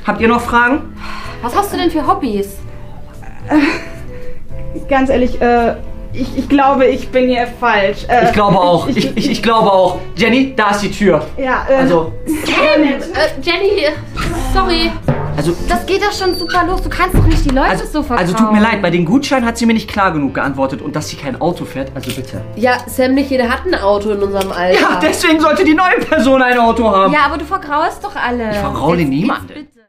Habt ihr noch Fragen? Was hast du denn für Hobbys? Ganz ehrlich, ich glaube, ich bin hier falsch. Ich glaube auch. Ich glaube auch. Jenny, da ist die Tür. Ja, Also, Jenny, sorry. also, Das geht doch schon super los. Du kannst doch nicht die Leute so vertrauen. also tut mir leid, bei den Gutscheinen hat sie mir nicht klar genug geantwortet und dass sie kein Auto fährt, also bitte. Ja, Sam, nicht jeder hat ein Auto in unserem Alter. Ja, deswegen sollte die neue Person ein Auto haben. Ja, aber du vergraulst doch alle. Ich vergraule Jetzt niemanden. bitte.